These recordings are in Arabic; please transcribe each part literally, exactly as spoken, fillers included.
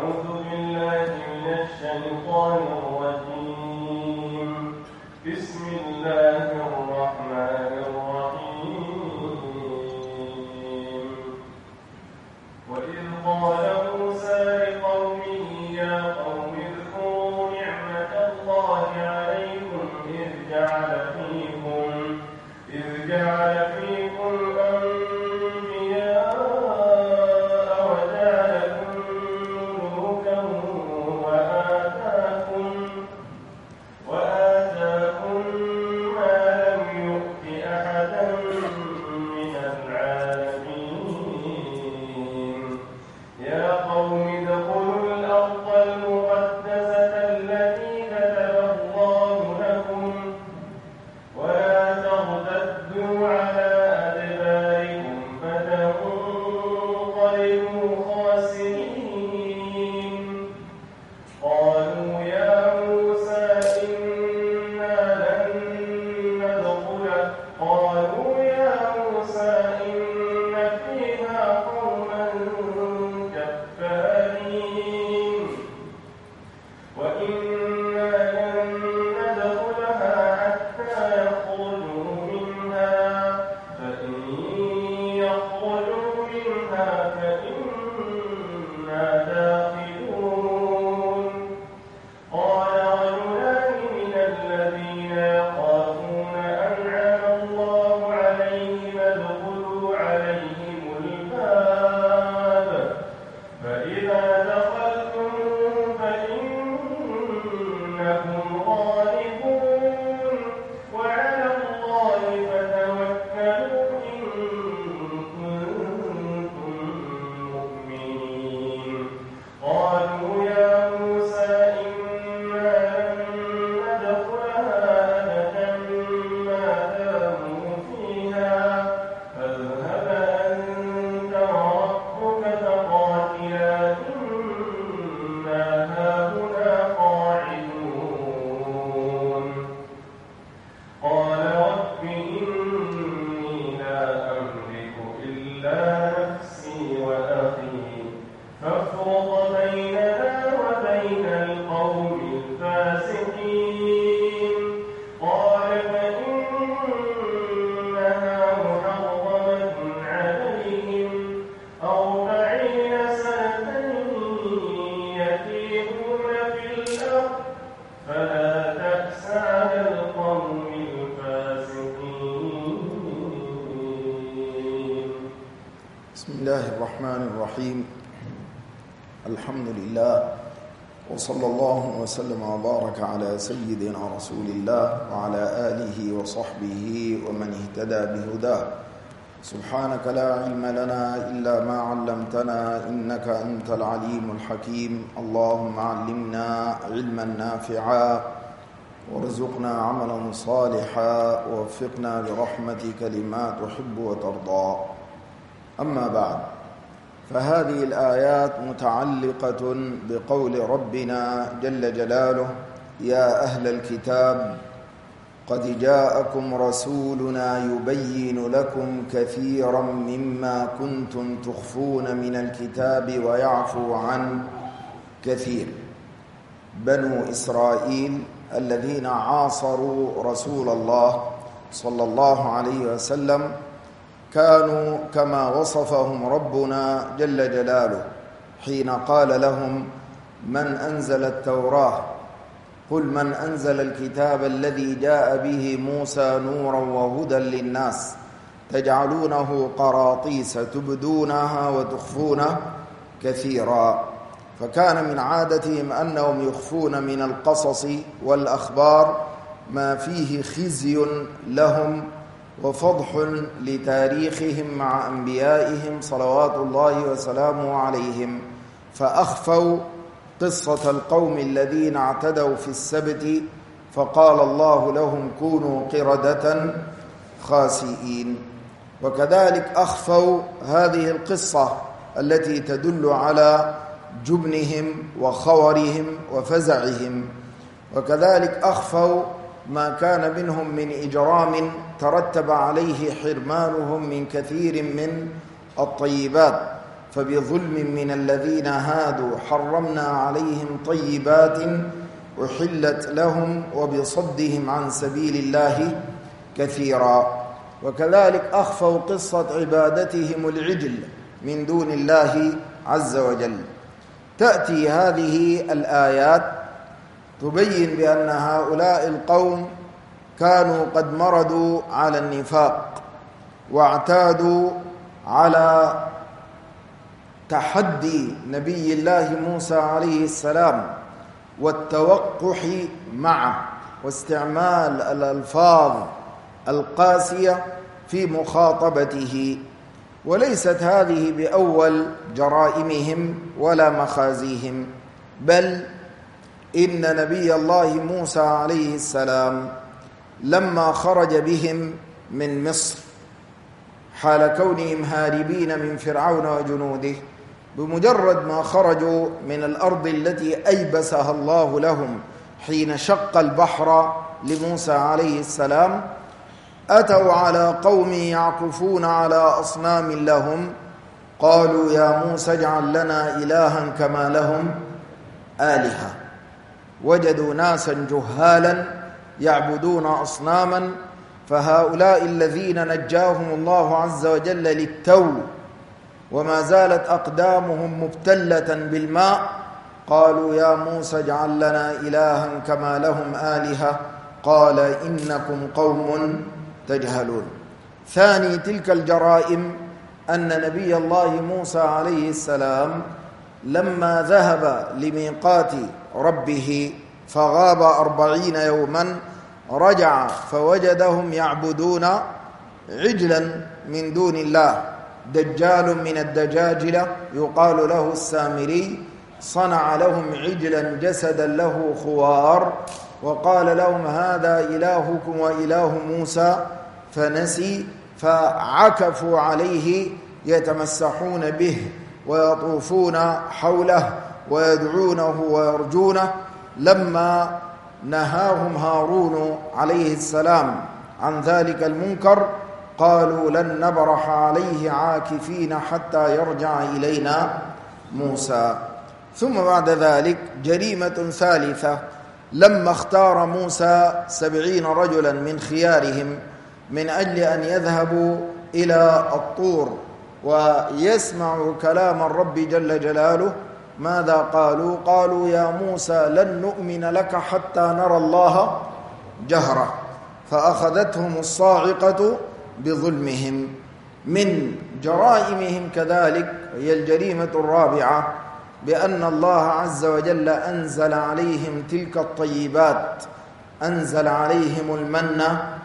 وصلى الله وسلم وبارك على سيدنا رسول الله وعلى آله وصحبه ومن اهتدى بهداه. سبحانك لا علم لنا إلا ما علمتنا إنك أنت العليم الحكيم. اللهم علمنا علما نافعا وارزقنا عملا صالحا ووفقنا برحمتك لما تحب وترضى. أما بعد، فهذه الآيات متعلقة بقول ربنا جل جلاله: يا أهل الكتاب قد جاءكم رسولنا يبين لكم كثيرا مما كنتم تخفون من الكتاب ويعفو عن كثير. بنو إسرائيل الذين عاصروا رسول الله صلى الله عليه وسلم كانوا كما وصفهم ربنا جل جلاله حين قال لهم: من أنزل التوراة؟ قل من أنزل الكتاب الذي جاء به موسى نورا وهدى للناس تجعلونه قراطيس تبدونها وتخفون كثيرا. فكان من عادتهم أنهم يخفون من القصص والأخبار ما فيه خزي لهم وفضح لتاريخهم مع أنبيائهم صلوات الله وسلامه عليهم، فأخفوا قصة القوم الذين اعتدوا في السبت فقال الله لهم: كونوا قردة خاسئين. وكذلك أخفوا هذه القصة التي تدل على جبنهم وخورهم وفزعهم. وكذلك أخفوا ما كان منهم من إجرام ترتب عليه حرمانهم من كثير من الطيبات، فبظلم من الذين هادوا حرمنا عليهم طيبات أحلت لهم وبصدهم عن سبيل الله كثيرا. وكذلك أخفوا قصة عبادتهم العجل من دون الله عز وجل. تأتي هذه الآيات تبين بأن هؤلاء القوم كانوا قد مردوا على النفاق واعتادوا على تحدي نبي الله موسى عليه السلام والتوقح معه واستعمال الألفاظ القاسية في مخاطبته. وليست هذه بأول جرائمهم ولا مخازيهم، بل إن نبي الله موسى عليه السلام لما خرج بهم من مصر حال كونهم هاربين من فرعون وجنوده، بمجرد ما خرجوا من الأرض التي أيبسها الله لهم حين شق البحر لموسى عليه السلام، أتوا على قوم يعكفون على أصنام لهم، قالوا يا موسى اجعل لنا إلها كما لهم آلهة. وجدوا ناسا جهالا يعبدون أصناما، فهؤلاء الذين نجاهم الله عز وجل للتو وما زالت أقدامهم مبتلة بالماء، قالوا يا موسى اجعل لنا إلها كما لهم آلهة، قال إنكم قوم تجهلون. ثاني تلك الجرائم أن نبي الله موسى عليه السلام لما ذهب لميقات ربه فغاب أربعين يوما، رجع فوجدهم يعبدون عجلا من دون الله. دجال من الدجاجلة يقال له السامري صنع لهم عجلا جسدا له خوار، وقال لهم هذا إلهكم وإله موسى، فنسي، فعكفوا عليه يتمسحون به ويطوفون حوله ويدعونه ويرجونه. لما نهاهم هارون عليه السلام عن ذلك المنكر قالوا لن نبرح عليه عاكفين حتى يرجع إلينا موسى. ثم بعد ذلك جريمة ثالثة، لما اختار موسى سبعين رجلا من خيارهم من أجل أن يذهبوا إلى الطور ويسمعوا كلام الرب جل جلاله، ماذا قالوا؟ قالوا يا موسى لن نؤمن لك حتى نرى الله جهرة، فأخذتهم الصاعقة بظلمهم. من جرائمهم كذلك هي الجريمة الرابعة، بأن الله عز وجل أنزل عليهم تلك الطيبات، أنزل عليهم المن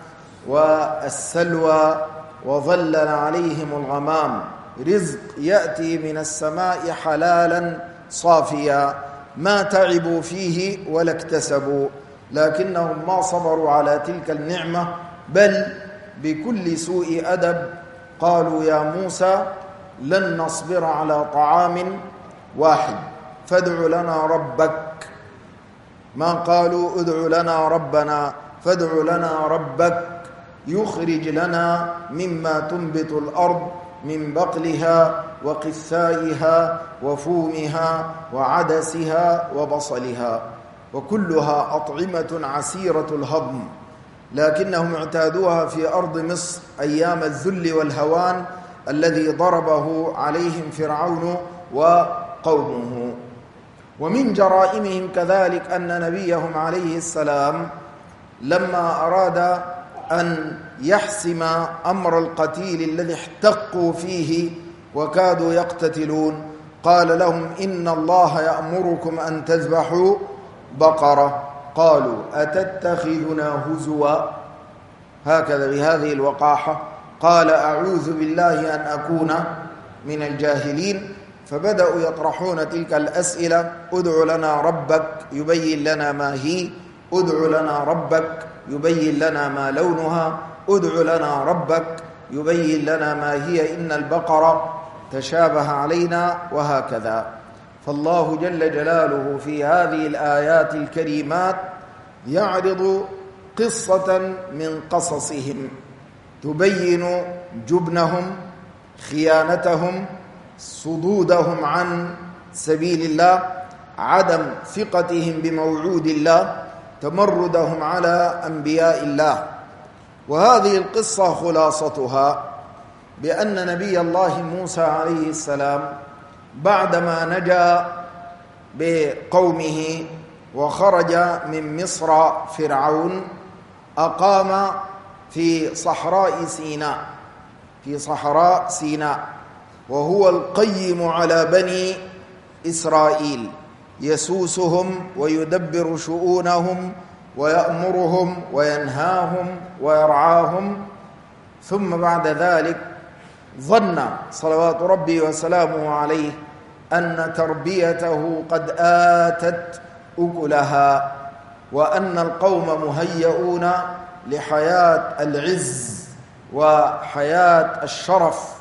والسلوى وظلل عليهم الغمام، رزق يأتي من السماء حلالا صافيا ما تعبوا فيه ولا اكتسبوا، لكنهم ما صبروا على تلك النعمة، بل بكل سوء أدب قالوا يا موسى لن نصبر على طعام واحد فادع لنا ربك. ما قالوا ادع لنا ربنا، فادع لنا ربك يخرج لنا مما تنبت الأرض من بقلها وقثائها وفومها وعدسها وبصلها، وكلها أطعمة عسيرة الهضم، لكنهم اعتادوها في أرض مصر أيام الذل والهوان الذي ضربه عليهم فرعون وقومه. ومن جرائمهم كذلك أن نبيهم عليه السلام لما أراد أن يحسم أمر القتيل الذي احتقوا فيه وكادوا يقتتلون، قال لهم إن الله يأمركم أن تذبحوا بقرة. قالوا أتتخذنا هزوا، هكذا بهذه الوقاحة. قال أعوذ بالله أن أكون من الجاهلين. فبدأوا يطرحون تلك الأسئلة، ادع لنا ربك يبين لنا ما هي، ادع لنا ربك يبين لنا ما لونها، ادع لنا ربك يبين لنا ما هي، إن البقرة تشابه علينا، وهكذا. فالله جل جلاله في هذه الآيات الكريمات يعرض قصة من قصصهم تبين جبنهم، خيانتهم، صدودهم عن سبيل الله، عدم ثقتهم بموعود الله، تمردهم على أنبياء الله. وهذه القصة خلاصتها بأن نبي الله موسى عليه السلام بعدما نجا بقومه وخرج من مصر فرعون أقام في صحراء سيناء في صحراء سيناء وهو القيم على بني إسرائيل، يسوسهم ويدبر شؤونهم ويأمرهم وينهاهم ويرعاهم. ثم بعد ذلك ظن صلوات ربي وسلامه عليه أن تربيته قد آتت أكلها، وأن القوم مهيئون لحياة العز وحياة الشرف،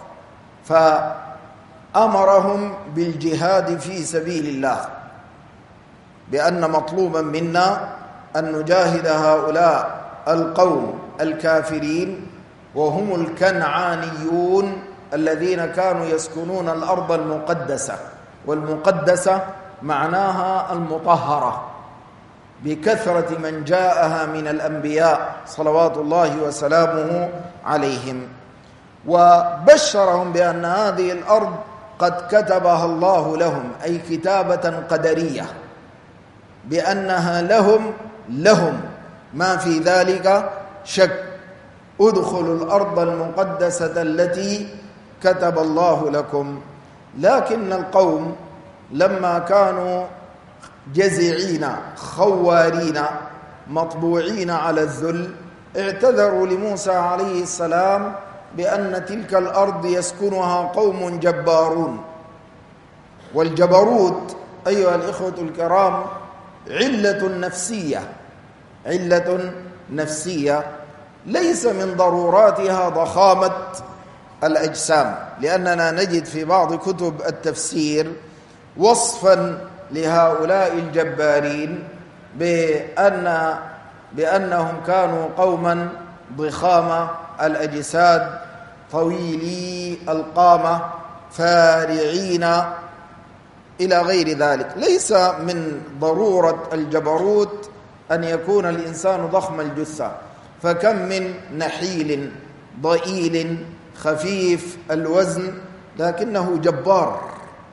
فأمرهم بالجهاد في سبيل الله، بأن مطلوبا منا أن نجاهد هؤلاء القوم الكافرين، وهم الكنعانيون الذين كانوا يسكنون الأرض المقدسة، والمقدسة معناها المطهرة، بكثرة من جاءها من الأنبياء صلوات الله وسلامه عليهم. وبشرهم بأن هذه الأرض قد كتبها الله لهم، أي كتابة قدرية، بأنها لهم لهم ما في ذلك شك. ادخلوا الأرض المقدسة التي كتب الله لكم. لكن القوم لما كانوا جزعين خوارين مطبوعين على الذل، اعتذروا لموسى عليه السلام بأن تلك الأرض يسكنها قوم جبارون. والجبروت أيها الإخوة الكرام علة نفسية، علة نفسية ليس من ضروراتها ضخامة الأجسام، لأننا نجد في بعض كتب التفسير وصفا لهؤلاء الجبارين بأن بأنهم كانوا قوما ضخامة الأجساد، طويلي القامة، فارعين إلى غير ذلك. ليس من ضرورة الجبروت أن يكون الإنسان ضخم الجثة، فكم من نحيل ضئيل خفيف الوزن لكنه جبار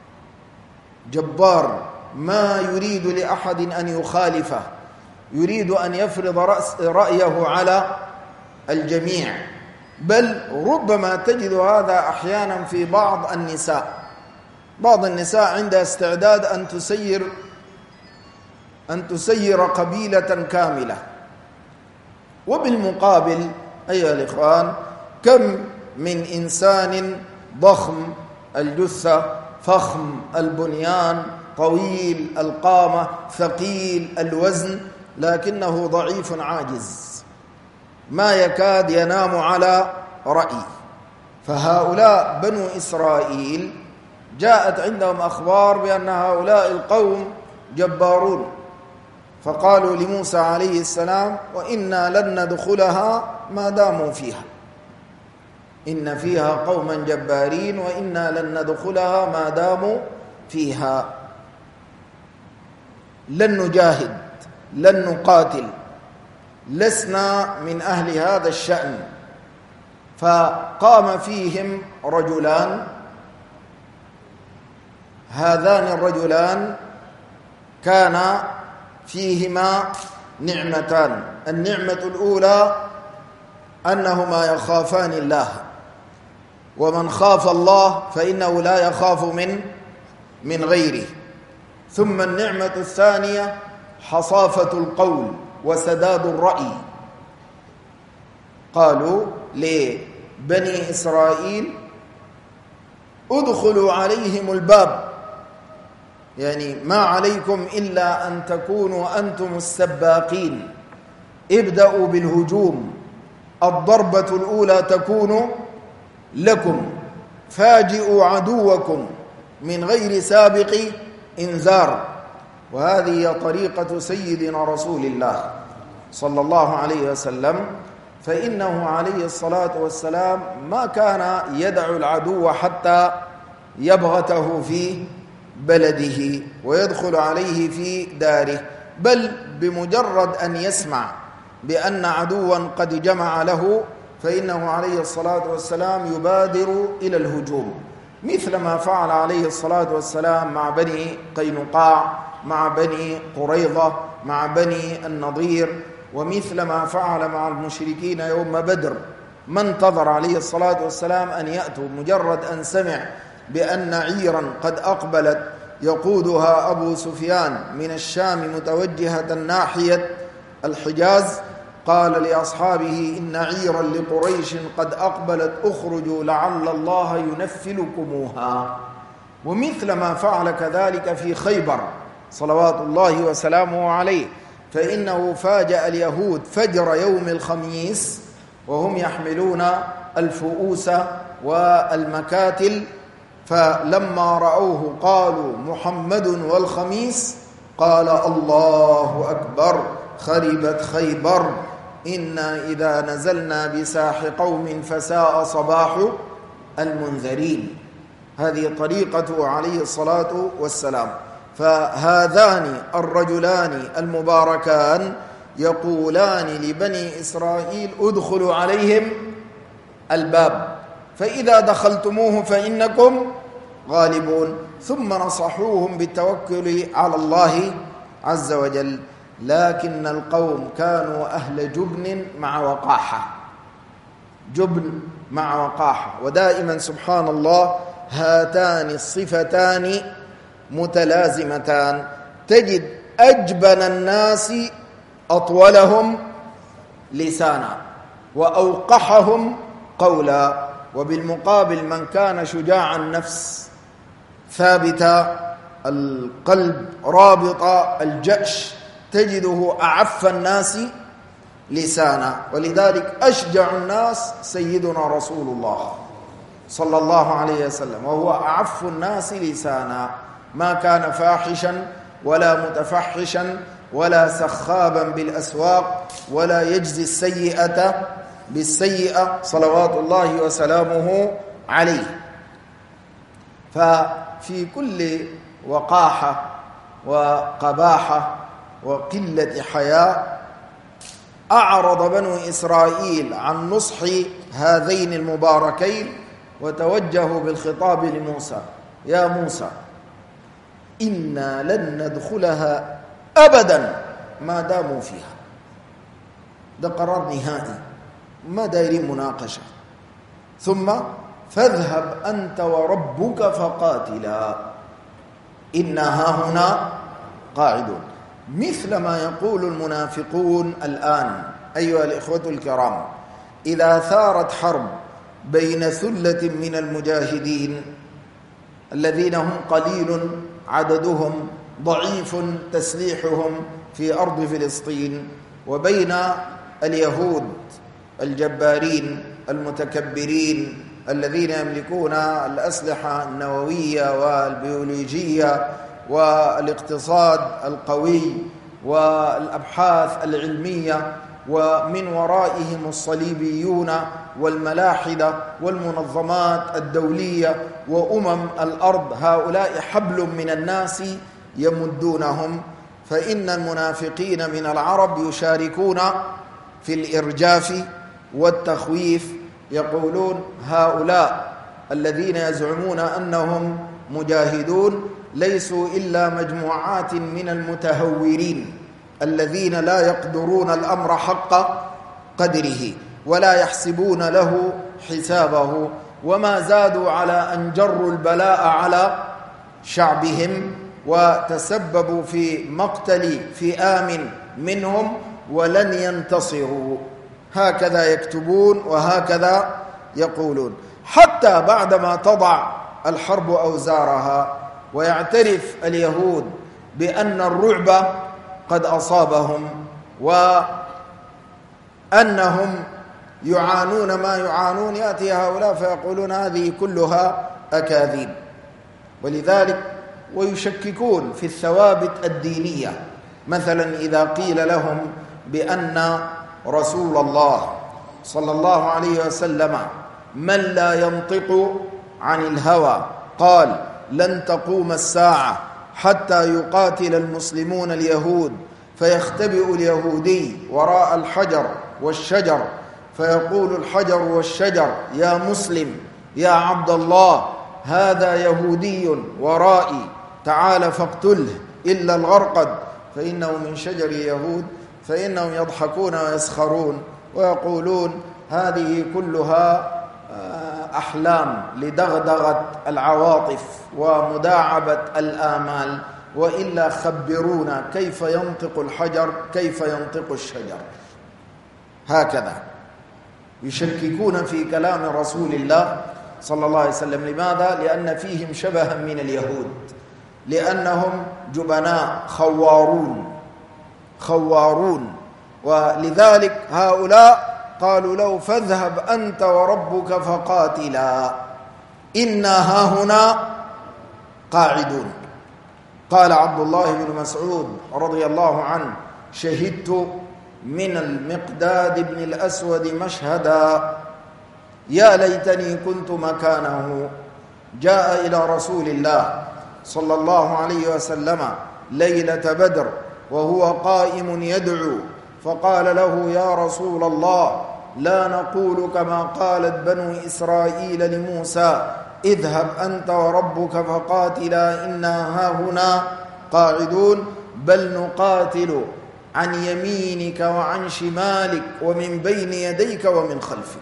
جبار، ما يريد لأحد أن يخالفه، يريد أن يفرض رأس رأيه على الجميع. بل ربما تجد هذا أحيانا في بعض النساء، بعض النساء عندها استعداد أن تسير أن تسير قبيلة كاملة. وبالمقابل أيها الإخوان كم من إنسان ضخم الجثة، فخم البنيان، طويل القامة، ثقيل الوزن، لكنه ضعيف عاجز، ما يكاد ينام على رأي. فهؤلاء بنو إسرائيل جاءت عندهم أخبار بأن هؤلاء القوم جبارون، فقالوا لموسى عليه السلام: وإنا لن ندخلها ما داموا فيها، إن فيها قوما جبارين وإنا لن ندخلها ما داموا فيها، لن نجاهد، لن نقاتل، لسنا من أهل هذا الشأن. فقام فيهم رجلان، هذان الرجلان كان فيهما نعمتان. النعمة الأولى أنهما يخافان الله، ومن خاف الله فإنه لا يخاف من من غيره. ثم النعمة الثانية حصافة القول وسداد الرأي. قالوا لبني إسرائيل: ادخلوا عليهم الباب، يعني ما عليكم إلا أن تكونوا أنتم السباقين، ابدأوا بالهجوم، الضربة الأولى تكون لكم، فاجئوا عدوكم من غير سابق إنذار. وهذه هي طريقة سيدنا رسول الله صلى الله عليه وسلم، فإنه عليه الصلاة والسلام ما كان يدع العدو حتى يبغته في بلده ويدخل عليه في داره، بل بمجرد أن يسمع بأن عدوا قد جمع له فإنه عليه الصلاة والسلام يبادر إلى الهجوم، مثل ما فعل عليه الصلاة والسلام مع بني قينقاع، مع بني قريظة، مع بني النضير، ومثل ما فعل مع المشركين يوم بدر. ما انتظر عليه الصلاة والسلام أن يأتوا، مجرد أن سمع بأن عيرا قد أقبلت يقودها أبو سفيان من الشام متوجهة ناحية الحجاز، قال لأصحابه: إن عيرا لقريش قد أقبلت، أخرجوا لعل الله ينفلكموها. ومثل ما فعل كذلك في خيبر صلوات الله وسلامه عليه، فإنه فاجأ اليهود فجر يوم الخميس وهم يحملون الفؤوس والمكاتل، فلما رأوه قالوا: محمد والخميس. قال: الله أكبر، خربت خيبر، إنا إذا نزلنا بساح قوم فساء صباح المنذرين. هذه طريقته عليه الصلاة والسلام. فهذان الرجلان المباركان يقولان لبني إسرائيل: ادخلوا عليهم الباب، فإذا دخلتموه فإنكم غالبون. ثم نصحوهم بالتوكل على الله عز وجل، لكن القوم كانوا أهل جبن مع وقاحة، جبن مع وقاحة. ودائما سبحان الله هاتان الصفتان متلازمتان، تجد أجبن الناس أطولهم لسانا وأوقحهم قولا، وبالمقابل من كان شجاع النفس ثابت القلب رابط الجأش تجده أعف الناس لسانا. ولذلك أشجع الناس سيدنا رسول الله صلى الله عليه وسلم، وهو أعف الناس لسانا، ما كان فاحشا ولا متفحشا ولا سخابا بالأسواق ولا يجزي السيئة بالسيئة صلوات الله وسلامه عليه. ففي كل وقاحة وقباحة وقلة حياء أعرض بنو إسرائيل عن نصح هذين المباركين وتوجهوا بالخطاب لموسى: يا موسى، إنا لن ندخلها أبدا ما داموا فيها. ده قرار نهائي، ما دايرين مناقشة. ثم فاذهب أنت وربك فقاتلا إنا هاهنا قاعدون. مثل ما يقول المنافقون الآن أيها الإخوة الكرام، إذا ثارت حرب بين ثلة من المجاهدين الذين هم قليل عددهم ضعيف تسليحهم في أرض فلسطين، وبين اليهود الجبارين المتكبرين الذين يملكون الأسلحة النووية والبيولوجية والاقتصاد القوي والأبحاث العلمية، ومن ورائهم الصليبيون والملاحدة والمنظمات الدولية وأمم الأرض، هؤلاء حبل من الناس يمدونهم. فإن المنافقين من العرب يشاركون في الإرجاف والتخويف، يقولون: هؤلاء الذين يزعمون أنهم مجاهدون ليسوا إلا مجموعات من المتهورين الذين لا يقدرون الأمر حق قدره ولا يحسبون له حسابه، وما زادوا على أن جروا البلاء على شعبهم وتسببوا في مقتل فئام منهم ولن ينتصروا. هكذا يكتبون وهكذا يقولون، حتى بعدما تضع الحرب أوزارها ويعترف اليهود بأن الرعب قد أصابهم وأنهم يعانون ما يعانون، يأتي هؤلاء فيقولون هذه كلها أكاذيب. ولذلك ويشككون في الثوابت الدينية. مثلا إذا قيل لهم بأن رسول الله صلى الله عليه وسلم من لا ينطق عن الهوى قال لن تقوم الساعة حتى يقاتل المسلمون اليهود فيختبئ اليهودي وراء الحجر والشجر فيقول الحجر والشجر يا مسلم يا عبد الله هذا يهودي ورائي تعال فاقتله إلا الغرقد فإنه من شجر يهود فإنهم يضحكون ويسخرون ويقولون هذه كلها أحلام لدغدغة العواطف ومداعبة الآمال، وإلا خبرونا كيف ينطق الحجر كيف ينطق الشجر. هكذا يشككون في كلام رسول الله صلى الله عليه وسلم. لماذا؟ لأن فيهم شبها من اليهود، لأنهم جبناء خوارون خوارون ولذلك هؤلاء قالوا له فاذهب أنت وربك فقاتلا إنا هاهنا قاعدون. قال عبد الله بن مسعود رضي الله عنه شهدت من المقداد بن الأسود مشهدا يا ليتني كنت مكانه. جاء إلى رسول الله صلى الله عليه وسلم ليلة بدر وهو قائم يدعو فقال له يا رسول الله لا نقول كما قالت بنو إسرائيل لموسى اذهب أنت وربك فقاتلا إنا هاهنا قاعدون، بل نقاتل عن يمينك وعن شمالك ومن بين يديك ومن خلفك.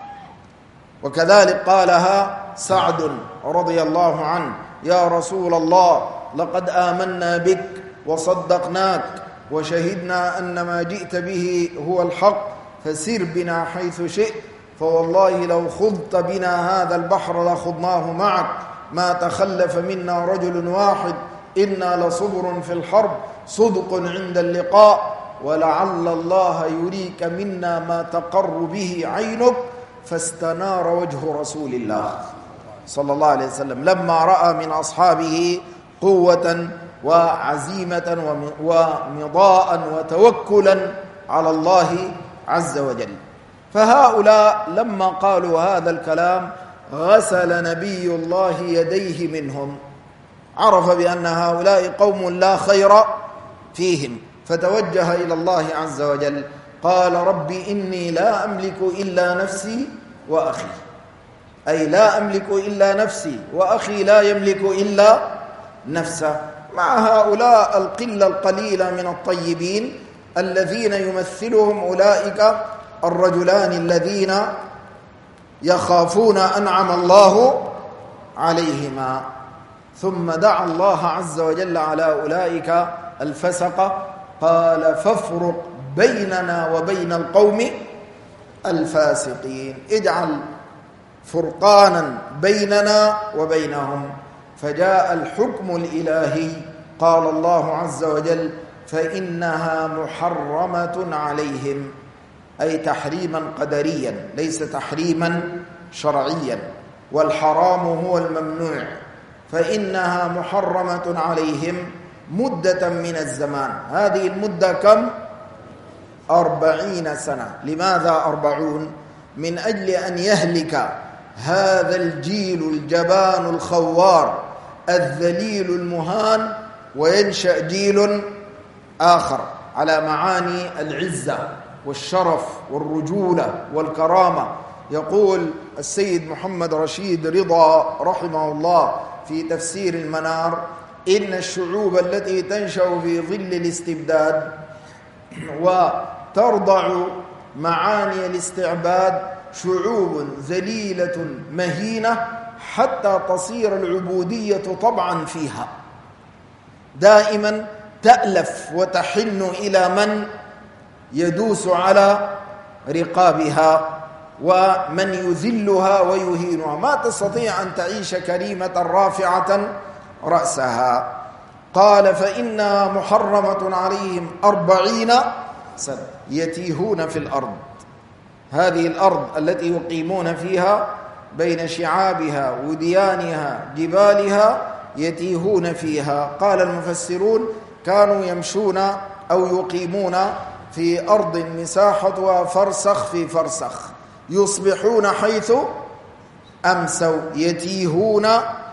وكذلك قالها سعد رضي الله عنه يا رسول الله لقد آمنا بك وصدقناك وشهدنا أن ما جئت به هو الحق فسر بنا حيث شئت فوالله لو خضت بنا هذا البحر لخضناه معك ما تخلف منا رجل واحد إنا لصبر في الحرب صدق عند اللقاء ولعل الله يريك منا ما تقر به عينك. فاستنار وجه رسول الله صلى الله عليه وسلم لما رأى من أصحابه قوة وعزيمة ومضاء وتوكلا على الله عز وجل. فهؤلاء لما قالوا هذا الكلام غسل نبي الله يديه منهم، عرف بأن هؤلاء قوم لا خير فيهم فتوجه إلى الله عز وجل قال رب إني لا أملك إلا نفسي وأخي، أي لا أملك إلا نفسي وأخي لا يملك إلا نفسه. مع هؤلاء القلة القليلة من الطيبين الذين يمثلهم أولئك الرجلان الذين يخافون أنعم الله عليهما. ثم دعا الله عز وجل على أولئك الفسقة قال فافرق بيننا وبين القوم الفاسقين، اجعل فرقانا بيننا وبينهم. فجاء الحكم الإلهي قال الله عز وجل فإنها محرمة عليهم، أي تحريما قدريا ليس تحريما شرعيا، والحرام هو الممنوع. فإنها محرمة عليهم مدة من الزمان. هذه المدة كم؟ أربعين سنة. لماذا أربعون؟ من أجل أن يهلك هذا الجيل الجبان الخوار الذليل المهان وينشأ جيل آخر على معاني العزة والشرف والرجولة والكرامة. يقول السيد محمد رشيد رضا رحمه الله في تفسير المنار إن الشعوب التي تنشأ في ظل الاستبداد وترضع معاني الاستعباد شعوب ذليلة مهينة حتى تصير العبودية طبعا فيها، دائما تألف وتحن إلى من يدوس على رقابها ومن يذلها ويهينها، ما تستطيع أن تعيش كريمة رافعة رأسها. قال فإنها محرمة عليهم أربعين سنة يتيهون في الأرض. هذه الأرض التي يقيمون فيها بين شعابها وديانها جبالها يتيهون فيها. قال المفسرون كانوا يمشون أو يقيمون في أرض مساحتها فرسخ في فرسخ، يصبحون حيث أمسوا، يتيهون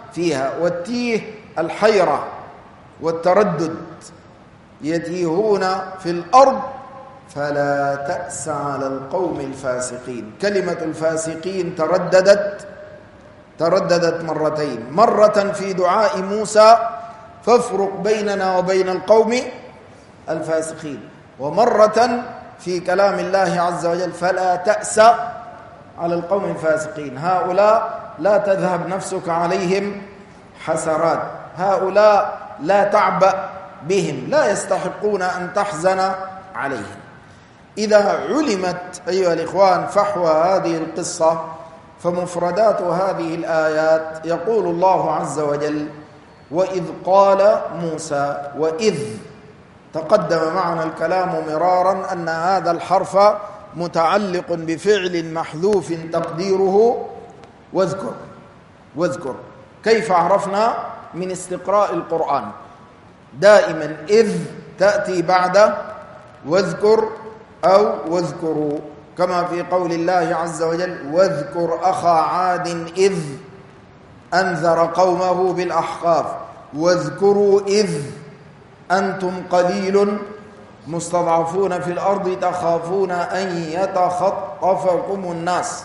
فيها. والتيه الحيرة والتردد، يتيهون في الأرض فلا تأس على القوم الفاسقين. كلمة الفاسقين ترددت ترددت مرتين، مرة في دعاء موسى فافرق بيننا وبين القوم الفاسقين، ومرة في كلام الله عز وجل فلا تأس على القوم الفاسقين. هؤلاء لا تذهب نفسك عليهم حسرات، هؤلاء لا تعبأ بهم، لا يستحقون أن تحزن عليهم. إذا علمت أيها الإخوان فحوى هذه القصة فمفردات هذه الآيات، يقول الله عز وجل: وإذ قال موسى. وإذ تقدم معنا الكلام مرارا أن هذا الحرف متعلق بفعل محذوف تقديره واذكر. واذكر كيف عرفنا من استقراء القرآن؟ دائما إذ تأتي بعد واذكر أو واذكروا، كما في قول الله عز وجل: واذكر أخا عاد إذ أنذر قومه بالأحقاف واذكروا إذ أنتم قليل مستضعفون في الأرض تخافون أن يتخطفكم الناس.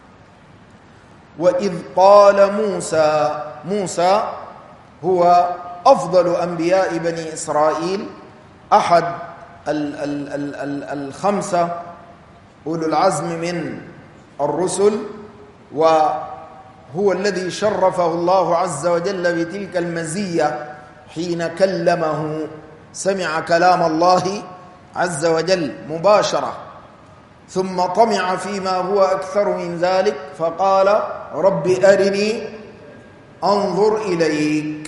وإذ قال موسى. موسى هو أفضل أنبياء بني إسرائيل، أحد ال ال ال ال الخمسة أولو العزم من الرسل، وهو الذي شرفه الله عز وجل بتلك المزية حين كلمه، سمع كلام الله عز وجل مباشرة، ثم طمع فيما هو أكثر من ذلك فقال: رب أرني أنظر إليك.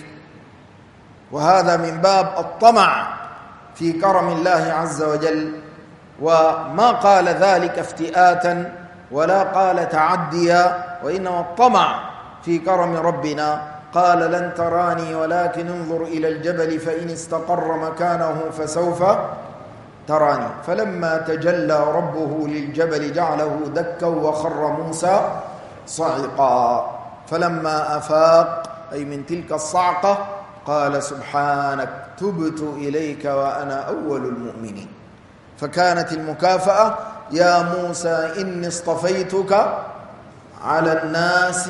وهذا من باب الطمع في كرم الله عز وجل، وما قال ذلك افتئاتا ولا قال تعديا، وإنما الطمع في كرم ربنا. قال: لن تراني ولكن انظر إلى الجبل فإن استقر مكانه فسوف تراني. فلما تجلى ربه للجبل جعله دكا وخر موسى صعقا. فلما أفاق أي من تلك الصعقة قال: سبحانك تبت إليك وأنا أول المؤمنين. فكانت المكافأة: يا موسى إني اصطفيتك على الناس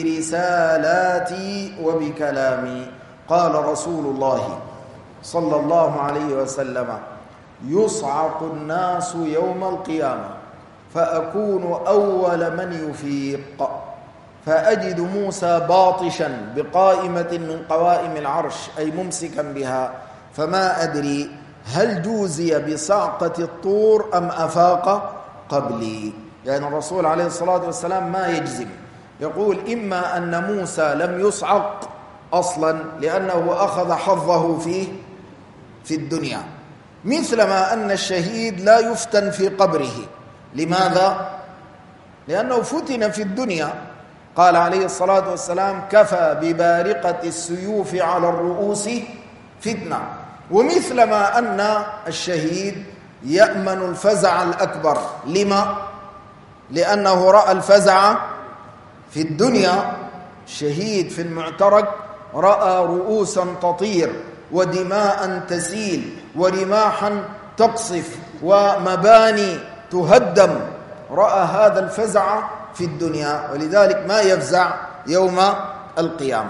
برسالاتي وبكلامي. قال رسول الله صلى الله عليه وسلم: يصعق الناس يوم القيامة فأكون أول من يفيق، فأجد موسى باطشا بقائمة من قوائم العرش أي ممسكا بها، فما أدري هل جوزي بصعقة الطور أم أفاق قبلي. يعني الرسول عليه الصلاة والسلام ما يجزم، يقول إما أن موسى لم يصعق أصلا لأنه أخذ حظه فيه في الدنيا، مثلما أن الشهيد لا يفتن في قبره. لماذا؟ لأنه فتن في الدنيا. قال عليه الصلاة والسلام: كفى ببارقة السيوف على الرؤوس فتنة. ومثلما أن الشهيد يأمن الفزع الأكبر. لما؟ لأنه رأى الفزع في الدنيا. الشهيد في المعترك رأى رؤوسا تطير ودماء تسيل ورماحا تقصف ومباني تهدم، رأى هذا الفزع في الدنيا، ولذلك ما يفزع يوم القيامة.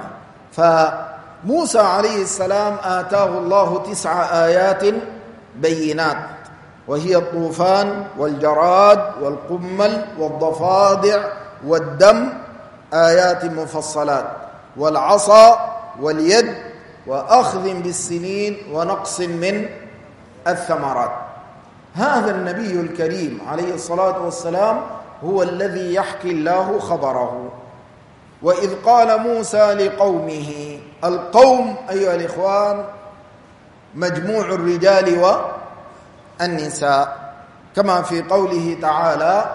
فموسى عليه السلام آتاه الله تسع آيات بينات، وهي الطوفان والجراد والقمل والضفادع والدم، آيات مفصلات، والعصا واليد وأخذ بالسنين ونقص من الثمرات. هذا النبي الكريم عليه الصلاة والسلام هو الذي يحكي الله خبره. وإذ قال موسى لقومه. القوم أيها الإخوان مجموع الرجال والنساء، كما في قوله تعالى: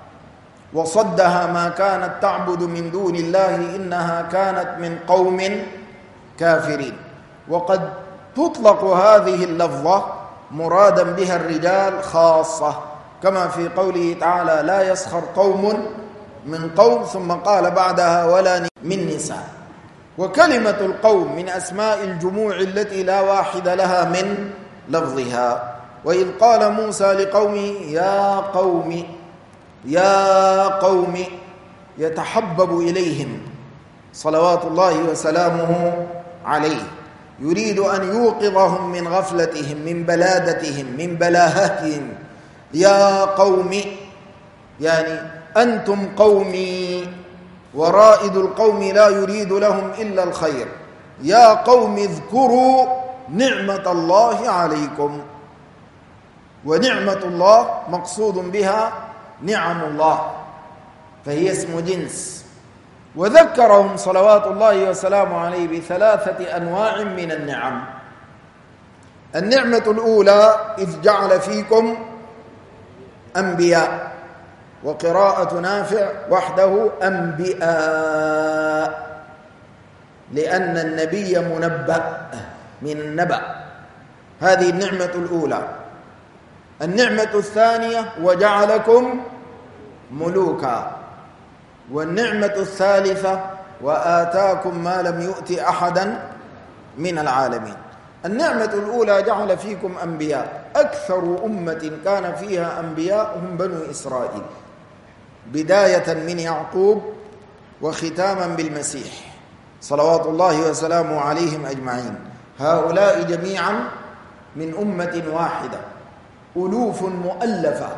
وصدها ما كانت تعبد من دون الله إنها كانت من قوم كافرين. وقد تطلق هذه اللفظة مرادا بها الرجال خاصة، كما في قوله تعالى: لا يسخر قوم من قوم، ثم قال بعدها: ولا من نساء. وكلمة القوم من أسماء الجموع التي لا واحد لها من لفظها. وإذ قال موسى لقومه يا قوم يا قوم يتحبب إليهم صلوات الله وسلامه عليه، يريد أن يوقظهم من غفلتهم، من بلادتهم، من بلاهتهم. يا قوم يعني أنتم قومي، ورائد القوم لا يريد لهم إلا الخير. يا قوم اذكروا نعمة الله عليكم. ونعمة الله مقصود بها نعم الله، فهي اسم جنس. وذكرهم صلوات الله وسلامه عليه بثلاثة أنواع من النعم. النعمة الأولى إذ جعل فيكم أنبياء، وقراءة نافع وحده أنبياء، لأن النبي منبأ من النبأ. هذه النعمة الأولى. النعمة الثانية وجعلكم ملوكا. والنعمة الثالثة وآتاكم ما لم يؤت أحدا من العالمين. النعمة الأولى جعل فيكم أنبياء. أكثر أمة كان فيها أنبياء هم بنو إسرائيل، بداية من يعقوب وختاما بالمسيح صلوات الله وسلامه عليهم أجمعين. هؤلاء جميعا من أمة واحدة، ألوف مؤلفة،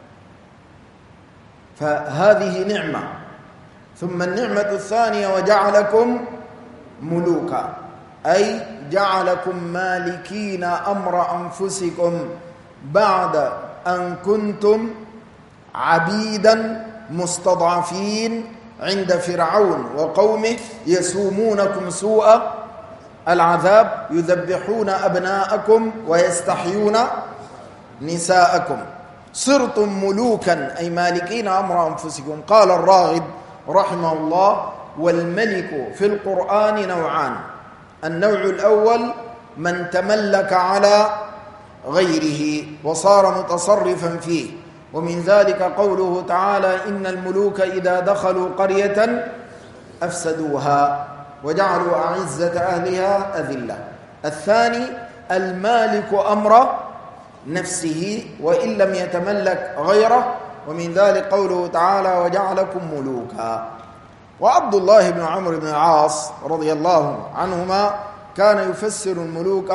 فهذه نعمة. ثم النعمة الثانية وجعلكم ملوكا، أي جعلكم مالكين أمر أنفسكم بعد أن كنتم عبيدا مستضعفين عند فرعون وقومه، يسومونكم سوء العذاب، يذبحون أبناءكم ويستحيون نساءكم. صرتم ملوكا أي مالكين أمر أنفسكم. قال الراغب رحمه الله: والملك في القرآن نوعان. النوع الأول من تملك على غيره وصار متصرفا فيه، ومن ذلك قوله تعالى: إن الملوك إذا دخلوا قرية أفسدوها وجعلوا أعزة أهلها أذلة. الثاني المالك أمر نفسه وإن لم يتملك غيره، ومن ذلك قوله تعالى: وجعلكم ملوكا. وعبد الله بن عمرو بن العاص رضي الله عنهما كان يفسر الملوك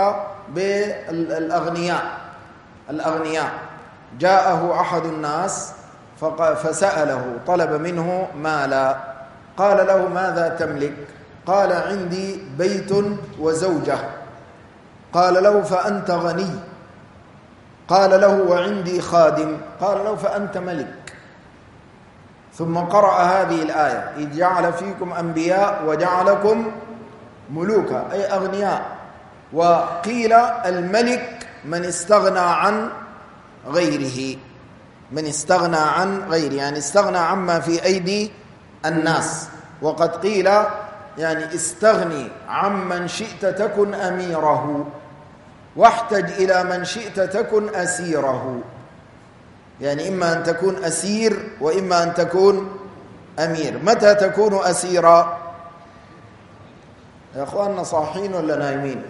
بالأغنياء. الأغنياء جاءه أحد الناس فسأله، طلب منه مالا، قال له: ماذا تملك؟ قال: عندي بيت وزوجة. قال له: فأنت غني. قال له: وعندي خادم. قال له: فأنت ملك. ثم قرأ هذه الآية: إذ جعل فيكم أنبياء وجعلكم ملوكا، أي أغنياء. وقيل الملك من استغنى عن غيره، من استغنى عن غيره يعني استغنى عما في أيدي الناس. وقد قيل يعني استغني عمن شئت تكن أميره، واحتج إلى من شئت تكن أسيره. يعني إما أن تكون أسير وإما أن تكون أمير. متى تكون أسيرا؟ يا أخواننا صاحين ولا نايمين؟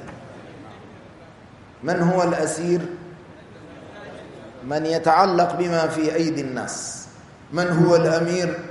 من هو الأسير؟ من يتعلق بما في أيدي الناس. من هو الأمير؟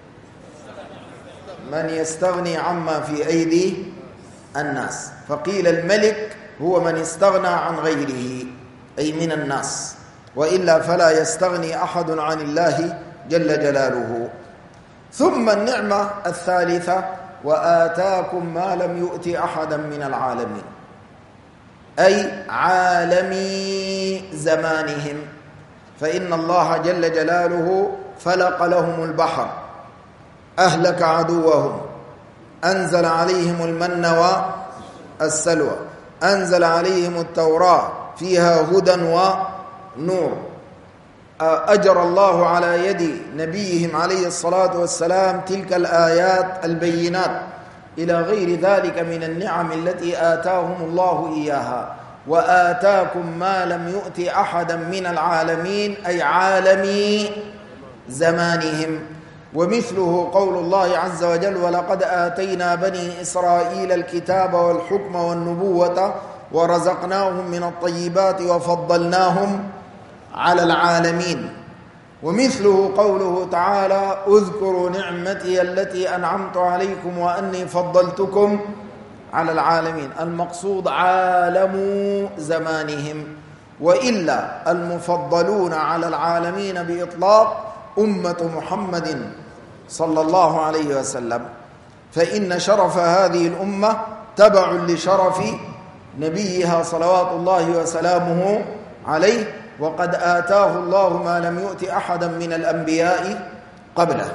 من يستغني عما في أيدي الناس. فقيل الملك هو من استغنى عن غيره أي من الناس، وإلا فلا يستغني أحد عن الله جل جلاله. ثم النعمة الثالثة وآتاكم ما لم يؤت أحدا من العالمين، أي عالمي زمانهم. فإن الله جل جلاله فلق لهم البحر، أهلك عدوهم، أنزل عليهم المن والسلوى، أنزل عليهم التوراة فيها هدى ونور، أجرى الله على يد نبيهم عليه الصلاة والسلام تلك الآيات البينات إلى غير ذلك من النعم التي آتاهم الله إياها. وآتاكم ما لم يؤت أحدا من العالمين أي عالمي زمانهم. ومثله قول الله عز وجل: ولقد آتينا بني إسرائيل الكتاب والحكم والنبوة ورزقناهم من الطيبات وفضلناهم على العالمين. ومثله قوله تعالى: اذكروا نعمتي التي أنعمت عليكم وأني فضلتكم على العالمين. المقصود عالم زمانهم، وإلا المفضلون على العالمين بإطلاق أمة محمد صلى الله عليه وسلم، فإن شرف هذه الأمة تبع لشرف نبيها صلوات الله وسلامه عليه، وقد آتاه الله ما لم يؤت أحدا من الأنبياء قبله.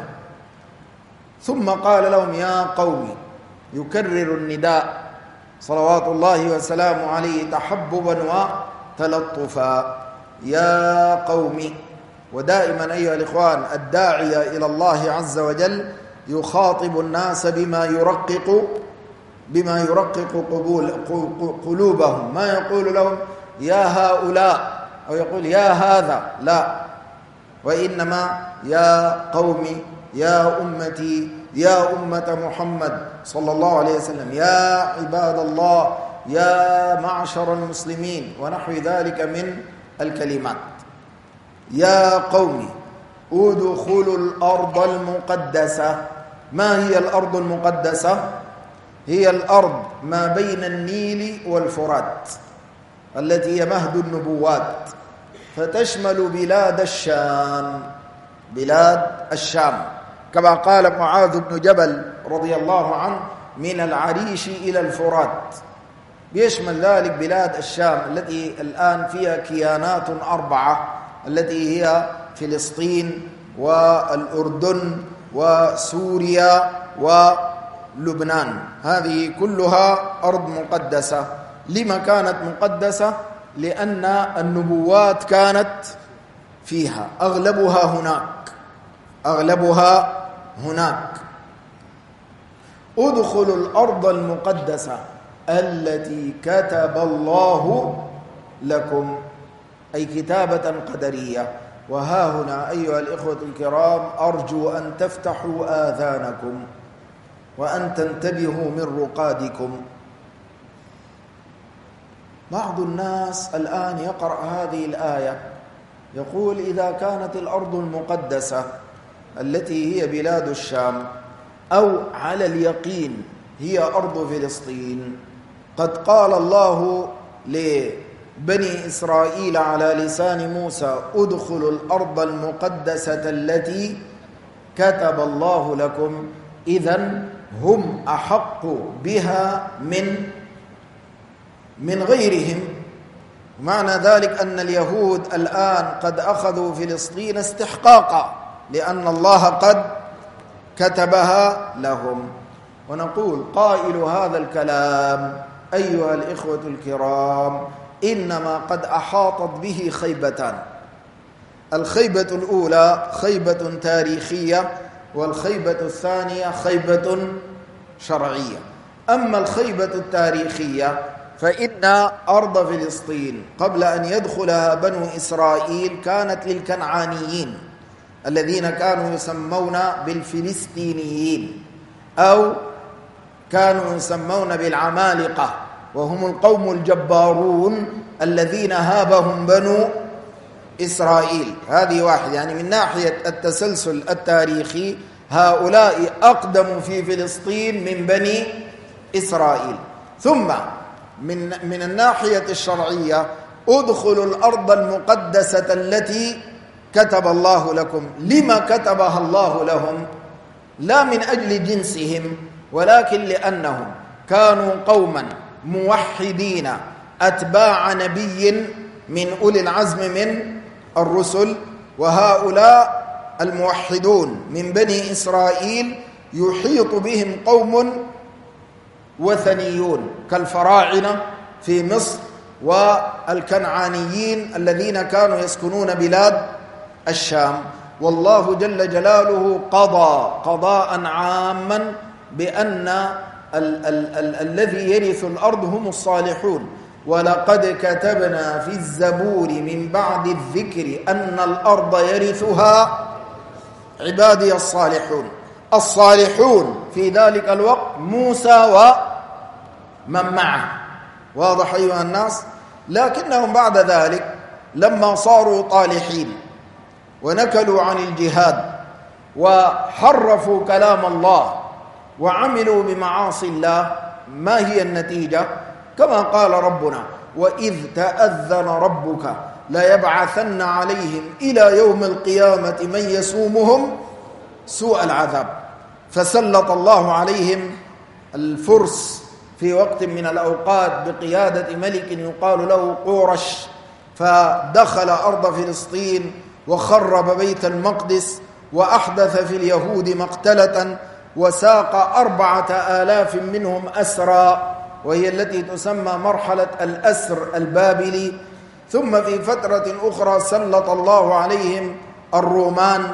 ثم قال لهم: يا قوم، يكرر النداء صلوات الله وسلامه عليه تحببا وتلطفا: يا قوم. ودائما أيها الإخوان الداعية إلى الله عز وجل يخاطب الناس بما يرقق بما يرقق قبول قلوبهم، ما يقول لهم يا هؤلاء أو يقول يا هذا، لا، وإنما يا قوم، يا أمتي، يا أمة محمد صلى الله عليه وسلم، يا عباد الله، يا معشر المسلمين، ونحو ذلك من الكلمات. يا قوم ادخلوا الأرض المقدسة. ما هي الأرض المقدسة؟ هي الأرض ما بين النيل والفرات التي هي مهد النبوات، فتشمل بلاد الشام بلاد الشام كما قال معاذ بن جبل رضي الله عنه: من العريش إلى الفرات. يشمل ذلك بلاد الشام التي الآن فيها كيانات أربعة، التي هي فلسطين والأردن وسوريا ولبنان. هذه كلها أرض مقدسة. لما كانت مقدسة؟ لأن النبوات كانت فيها، أغلبها هناك أغلبها هناك ادخلوا الأرض المقدسة التي كتب الله لكم، أي كتابة قدرية. وها هنا أيها الإخوة الكرام أرجو أن تفتحوا آذانكم وأن تنتبهوا من رقادكم. بعض الناس الآن يقرأ هذه الآية يقول: إذا كانت الأرض المقدسة التي هي بلاد الشام، أو على اليقين هي أرض فلسطين، قد قال الله لبني إسرائيل على لسان موسى: ادخلوا الأرض المقدسة التي كتب الله لكم، إذن هم أحق بها من من غيرهم. معنى ذلك أن اليهود الآن قد أخذوا فلسطين استحقاقا، لأن الله قد كتبها لهم. ونقول قائل هذا الكلام أيها الإخوة الكرام إنما قد أحاطت به خيبتان. الخيبة الأولى خيبة تاريخية، والخيبة الثانية خيبة شرعية. أما الخيبة التاريخية فإن أرض فلسطين قبل أن يدخلها بنو إسرائيل كانت للكنعانيين الذين كانوا يسمون بالفلسطينيين، أو كانوا يسمون بالعمالقة، وهم القوم الجبارون الذين هابهم بنو إسرائيل. هذه واحد، يعني من ناحية التسلسل التاريخي هؤلاء أقدموا في فلسطين من بني إسرائيل. ثم من من الناحية الشرعية ادخلوا الأرض المقدسة التي كتب الله لكم. لما كتبها الله لهم؟ لا من أجل جنسهم، ولكن لأنهم كانوا قوما موحدين أتباع نبي من أولي العزم من الرسل، وهؤلاء الموحدون من بني إسرائيل يحيط بهم قوم وثنيون كالفراعنة في مصر والكنعانيين الذين كانوا يسكنون بلاد الشام. والله جل جلاله قضى قضاء عاما بأن ال ال ال الذي يرث الأرض هم الصالحون. ولقد كتبنا في الزبور من بعد الذكر أن الأرض يرثها عبادي الصالحون. الصالحون في ذلك الوقت موسى ومن معه، واضح أيها الناس؟ لكنهم بعد ذلك لما صاروا طالحين ونكلوا عن الجهاد وحرفوا كلام الله وعملوا بمعاصي الله، ما هي النتيجة؟ كما قال ربنا: وإذ تأذن ربك ليبعثن عليهم إلى يوم القيامة من يسومهم سوء العذاب. فسلط الله عليهم الفرس في وقت من الأوقات بقيادة ملك يقال له قورش، فدخل أرض فلسطين وخرب بيت المقدس وأحدث في اليهود مقتلة، وساق أربعة آلاف منهم أسرى، وهي التي تسمى مرحلة الأسر البابلي. ثم في فترة أخرى سلط الله عليهم الرومان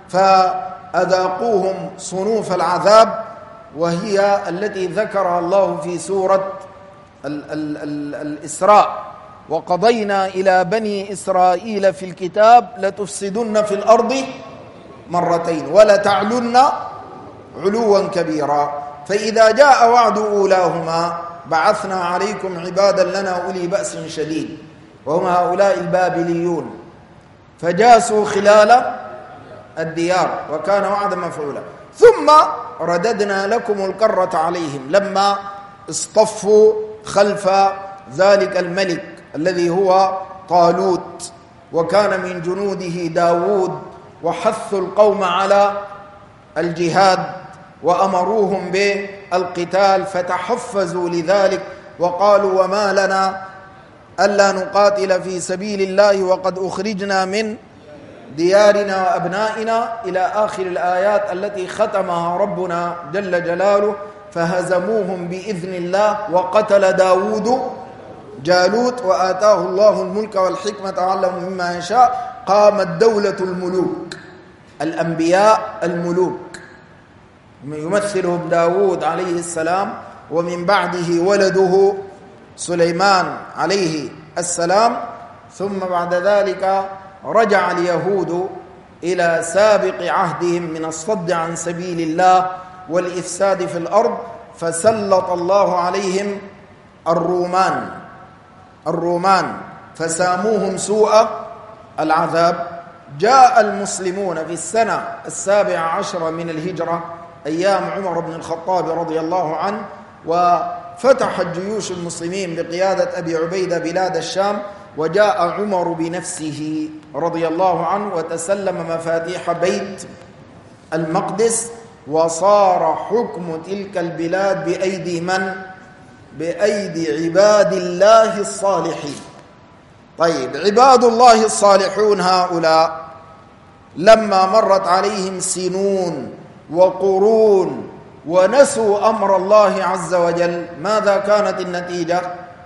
فأذاقوهم صنوف العذاب، وهي التي ذكرها الله في سورة ال ال ال الإسراء: وقضينا إلى بني إسرائيل في الكتاب لتفسدن في الأرض مرتين ولتعلن علوا كبيرا، فإذا جاء وعد أولاهما بعثنا عليكم عبادا لنا أولي بأس شديد، وهم هؤلاء البابليون، فجاسوا خلال الديار وكان وعدا مفعولا. ثم رددنا لكم الكرة عليهم لما اصطفوا خلف ذلك الملك الذي هو طالوت، وكان من جنوده داود، وحثوا القوم على الجهاد وأمروهم بالقتال، فتحفزوا لذلك وقالوا: وما لنا ألا نقاتل في سبيل الله وقد أخرجنا من ديارنا وأبنائنا، إلى آخر الآيات التي ختمها ربنا جل جلاله: فهزموهم بإذن الله وقتل داود جالوت وآتاه الله الملك والحكمة وعلمه مما يشاء. قامت دولة الملوك، الأنبياء الملوك، يمثلهم داود عليه السلام، ومن بعده ولده سليمان عليه السلام. ثم بعد ذلك رجع اليهود إلى سابق عهدهم من الصد عن سبيل الله والإفساد في الأرض، فسلط الله عليهم الرومان الرومان فساموهم سوء العذاب. جاء المسلمون في السنة السابعة عشرة من الهجرة أيام عمر بن الخطاب رضي الله عنه، وفتحت جيوش المسلمين بقيادة أبي عبيدة بلاد الشام، وجاء عمر بنفسه رضي الله عنه وتسلم مفاتيح بيت المقدس، وصار حكم تلك البلاد بأيدي من؟ بأيدي عباد الله الصالحين. طيب، عباد الله الصالحون هؤلاء لما مرت عليهم سنون وقرون ونسوا أمر الله عز وجل، ماذا كانت النتيجة؟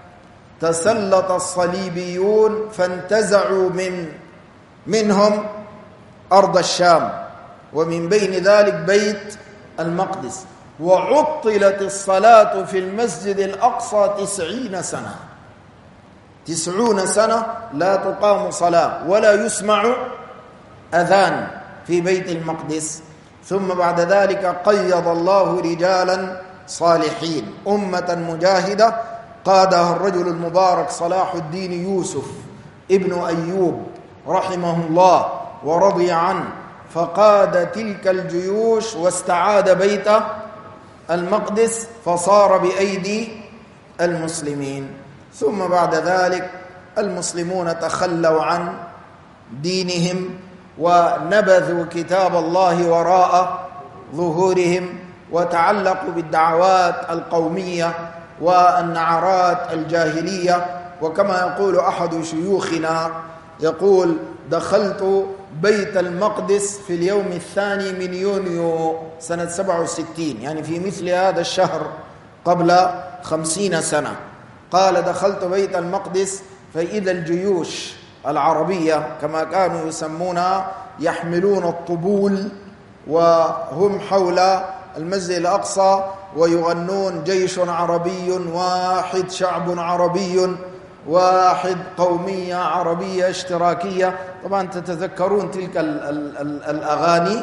تسلط الصليبيون فانتزعوا من منهم أرض الشام، ومن بين ذلك بيت المقدس، وعطلت الصلاة في المسجد الأقصى تسعين سنة تسعون سنة لا تقام صلاة ولا يسمع أذان في بيت المقدس. ثم بعد ذلك قيض الله رجالا صالحين، أمة مجاهدة قادها الرجل المبارك صلاح الدين يوسف ابن أيوب رحمه الله ورضي عنه، فقاد تلك الجيوش واستعاد بيت المقدس فصار بأيدي المسلمين. ثم بعد ذلك المسلمون تخلوا عن دينهم ونبذوا كتاب الله وراء ظهورهم، وتعلقوا بالدعوات القومية والنعرات الجاهلية. وكما يقول أحد شيوخنا، يقول: دخلت بيت المقدس في اليوم الثاني من يونيو سنة سبعة وستين، يعني في مثل هذا الشهر قبل خمسين سنة. قال: دخلت بيت المقدس فإذا الجيوش العربية كما كانوا يسمونها يحملون الطبول وهم حول المسجد الأقصى ويغنون: جيش عربي واحد، شعب عربي واحد، قومية عربية اشتراكية. طبعا تتذكرون تلك ال ال ال الأغاني.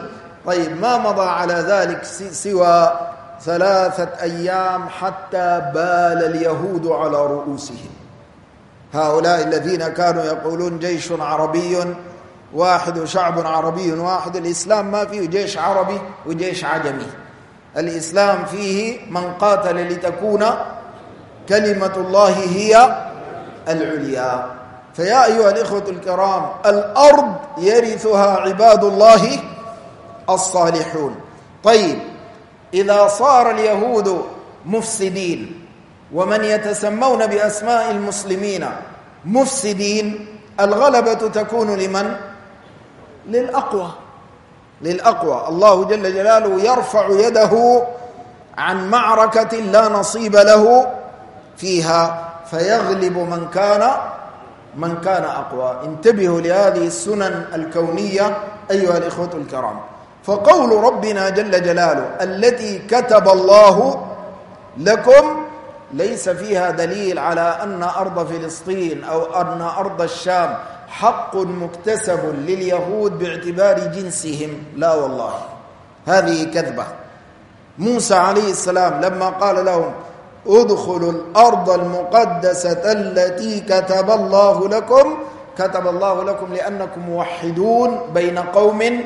طيب ما مضى على ذلك سوى ثلاثة أيام حتى بال اليهود على رؤوسهم. هؤلاء الذين كانوا يقولون جيش عربي واحد وشعب عربي واحد. الإسلام ما فيه جيش عربي وجيش عجمي، الإسلام فيه من قاتل لتكون كلمة الله هي العليا. فيا أيها الإخوة الكرام، الأرض يرثها عباد الله الصالحون. طيب إذا صار اليهود مفسدين ومن يتسمون بأسماء المسلمين مفسدين، الغلبة تكون لمن؟ للأقوى. للأقوى. الله جل جلاله يرفع يده عن معركة لا نصيب له فيها فيغلب من كان من كان أقوى. انتبهوا لهذه السنن الكونية أيها الإخوة الكرام. فقول ربنا جل جلاله التي كتب الله لكم ليس فيها دليل على أن أرض فلسطين أو أن أرض الشام حق مكتسب لليهود باعتبار جنسهم، لا والله، هذه كذبة. موسى عليه السلام لما قال لهم ادخلوا الأرض المقدسة التي كتب الله لكم، كتب الله لكم لأنكم موحدون بين قوم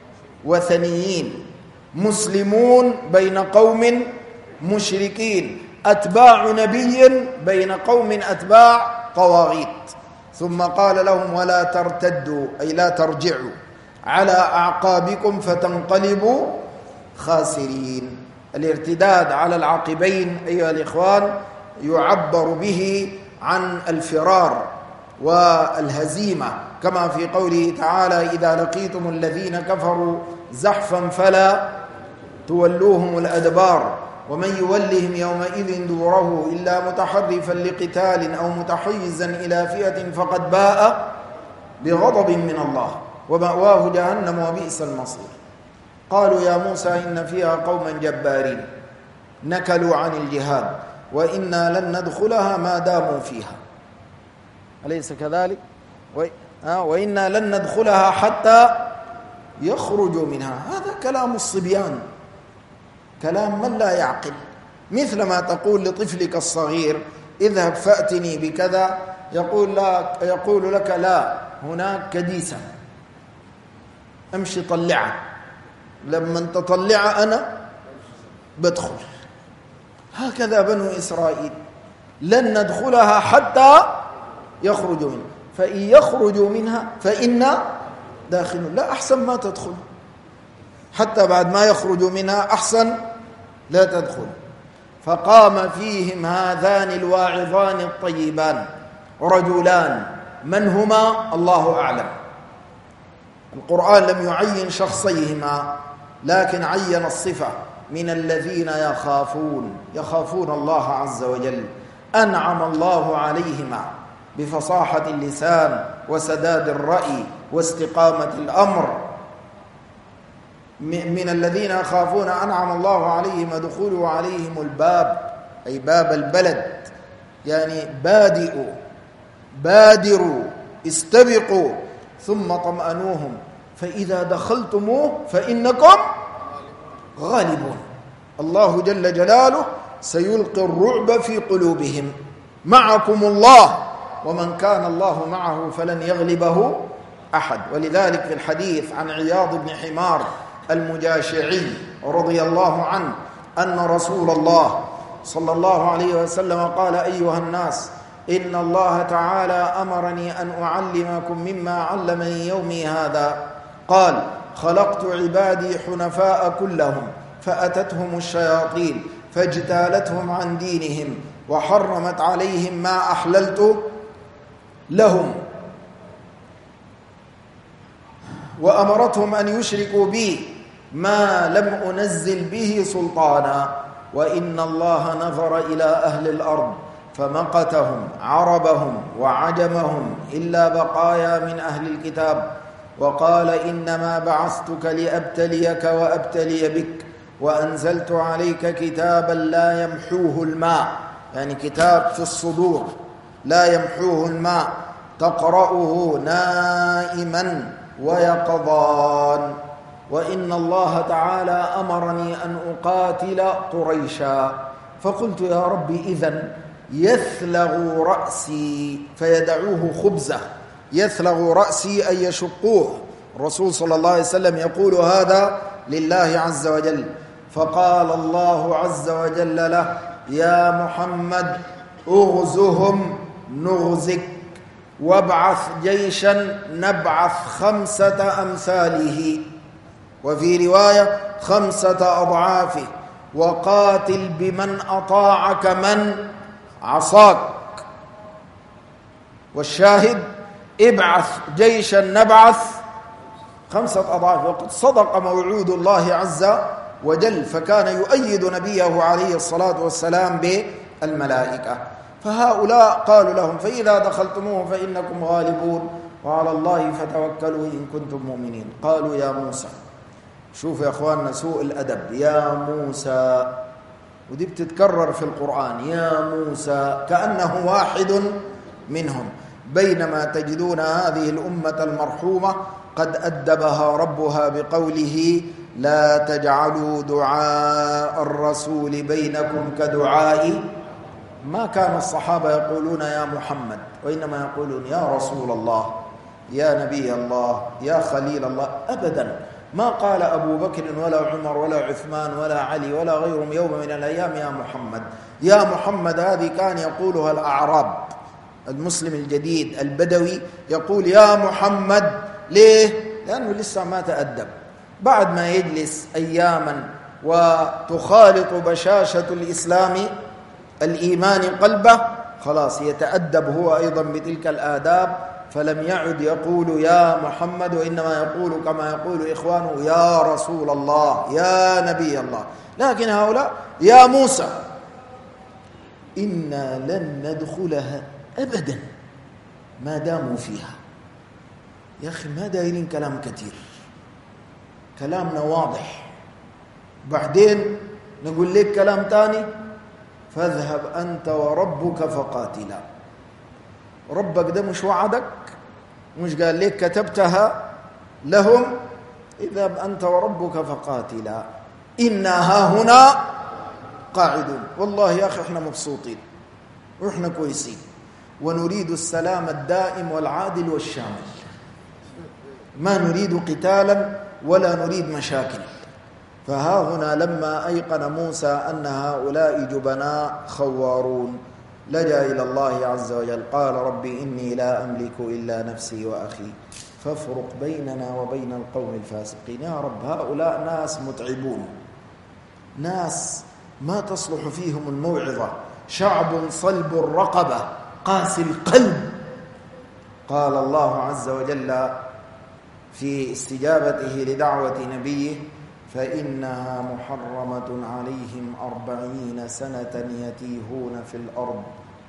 وثنيين، مسلمون بين قوم مشركين، أتباع نبي بين قوم أتباع طواغيت. ثم قال لهم ولا ترتدوا أي لا ترجعوا على أعقابكم فتنقلبوا خاسرين. الارتداد على العقبين أيها الإخوان يعبر به عن الفرار والهزيمة، كما في قوله تعالى إذا لقيتم الذين كفروا زحفا فلا تولوهم الأدبار ومن يولهم يومئذ دوره إلا متحرفا لقتال أو متحيزا إلى فئة فقد باء بغضب من الله ومأواه جهنم وبئس المصير. قالوا يا موسى إن فيها قوما جبارين نكلوا عن الجهاد وإنا لن ندخلها ما داموا فيها، أليس كذلك؟ وإنا لن ندخلها حتى يخرجوا منها. هذا كلام الصبيان، كلام من لا يعقل. مثل ما تقول لطفلك الصغير اذهب فأتني بكذا، يقول لا يقول لك لا هناك كديسة امشي طلعها، لما تطلع أنا بدخل. هكذا بنو إسرائيل لن ندخلها حتى يخرجوا منها، فإن يخرجوا منها فإنا داخلون. لا، أحسن ما تدخل، حتى بعد ما يخرجوا منها أحسن لا تدخل. فقام فيهم هذان الواعظان الطيبان رجلان، من هما؟ الله أعلم. القرآن لم يعين شخصيهما لكن عين الصفة، من الذين يخافون يخافون الله عز وجل، أنعم الله عليهما بفصاحة اللسان وسداد الرأي واستقامة الأمر. من الذين يخافون أنعم الله عليهم ادخلوا عليهم الباب أي باب البلد، يعني بادئوا بادروا استبقوا ثم طمأنوهم فإذا دخلتموه فإنكم غالبون. الله جل جلاله سيلقي الرعب في قلوبهم. معكم الله ومن كان الله معه فلن يغلبه أحد. ولذلك في الحديث عن عياض بن حمار المجاشعي رضي الله عنه أن رسول الله صلى الله عليه وسلم قال أيها الناس إن الله تعالى أمرني أن أعلمكم مما علمني يومي هذا. قال خلقت عبادي حنفاء كلهم فأتتهم الشياطين فاجتالتهم عن دينهم وحرمت عليهم ما أحللت لهم وأمرتهم أن يشركوا بي ما لم أنزل به سلطانا، وإن الله نظر إلى أهل الأرض فمقتهم عربهم وعجمهم إلا بقايا من أهل الكتاب، وقال إنما بعثتك لأبتليك وأبتلي بك، وأنزلت عليك كتابا لا يمحوه الماء، يعني كتاب في الصدور لا يمحوه الماء، تقرأه نائما ويقظان. وإن الله تعالى أمرني أن أقاتل قريشا. فقلت يا ربي إذن يثلغ رأسي فيدعوه خبزة، يثلغ رأسي أي يشقوه. الرسول صلى الله عليه وسلم يقول هذا لله عز وجل. فقال الله عز وجل له يا محمد اغزهم نغزك وابعث جيشا نبعث خمسة أمثاله، وفي رواية خمسة أضعافه، وقاتل بمن أطاعك من عصاك. والشاهد ابعث جيشا نبعث خمسة أضعاف. وقد صدق موعود الله عز وجل، فكان يؤيد نبيه عليه الصلاة والسلام بالملائكة. فهؤلاء قالوا لهم فإذا دخلتموه فإنكم غالبون وعلى الله فتوكلوا إن كنتم مؤمنين. قالوا يا موسى، شوف يا أخواننا سوء الأدب، يا موسى، ودي بتتكرر في القرآن، يا موسى، كأنه واحد منهم، بينما تجدون هذه الأمة المرحومة قد أدبها ربها بقوله لا تجعلوا دعاء الرسول بينكم كدعاء. ما كان الصحابة يقولون يا محمد، وإنما يقولون يا رسول الله، يا نبي الله، يا خليل الله، أبدا. ما قال أبو بكر ولا عمر ولا عثمان ولا علي ولا غيرهم يوم من الأيام يا محمد. يا محمد هذه كان يقولها الأعراب، المسلم الجديد البدوي يقول يا محمد. ليه؟ لأنه لسه ما تأدب. بعد ما يجلس أياما وتخالط بشاشة الإسلام الإيمان قلبه، خلاص يتأدب هو أيضا بتلك الآداب، فلم يعد يقول يا محمد، وإنما يقول كما يقول إخوانه يا رسول الله، يا نبي الله. لكن هؤلاء يا موسى، إنا لن ندخلها أبدا ما داموا فيها. يا أخي ما دايرين كلام كثير، كلامنا واضح. بعدين نقول لك كلام تاني، فاذهب أنت وربك فقاتلا. ربك ده مش وعدك؟ مش قال لك كتبتها لهم؟ اذهب أنت وربك فقاتلا إنا هاهنا قاعدون. والله يا أخي احنا مبسوطين واحنا كويسين، ونريد السلام الدائم والعادل والشامل، ما نريد قتالا ولا نريد مشاكل. فها هنا لما أيقن موسى أن هؤلاء جبناء خوارون لجأ إلى الله عز وجل، قال ربي إني لا أملك إلا نفسي وأخي فافرق بيننا وبين القوم الفاسقين. يا رب هؤلاء ناس متعبون، ناس ما تصلح فيهم الموعظة، شعب صلب الرقبة قاسي القلب. قال الله عز وجل في استجابته لدعوة نبيه فإنها محرمة عليهم أربعين سنة يتيهون في الأرض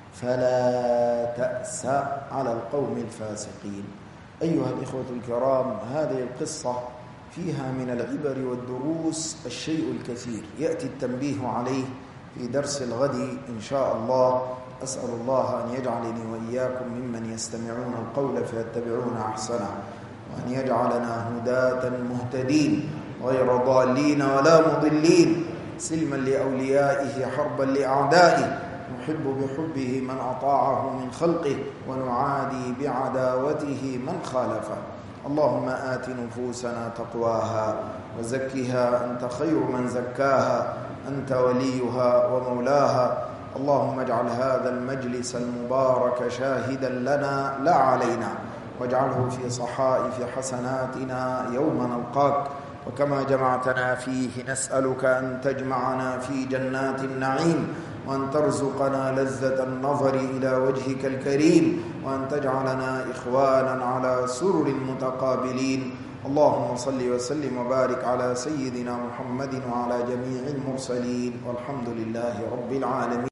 فلا تأس على القوم الفاسقين. أيها الإخوة الكرام، هذه القصة فيها من العبر والدروس الشيء الكثير، يأتي التنبيه عليه في درس الغد إن شاء الله. أسأل الله أن يجعلني وإياكم ممن يستمعون القول فيتبعون أحسنه، وأن يجعلنا هداة مهتدين غير ضالين ولا مضلين، سلما لأوليائه حربا لأعدائه، نحب بحبه من أطاعه من خلقه، ونعادي بعداوته من خالفه. اللهم آت نفوسنا تقواها وزكها أنت خير من زكاها، أنت وليها ومولاها. اللهم اجعل هذا المجلس المبارك شاهدا لنا لا علينا، واجعله في صحائف حسناتنا يوم نلقاك. وكما جمعتنا فيه نسألك أن تجمعنا في جنات النعيم، وأن ترزقنا لذة النظر إلى وجهك الكريم، وأن تجعلنا إخوانا على سرر متقابلين. اللهم صل وسلم وبارك على سيدنا محمد وعلى جميع المرسلين، والحمد لله رب العالمين.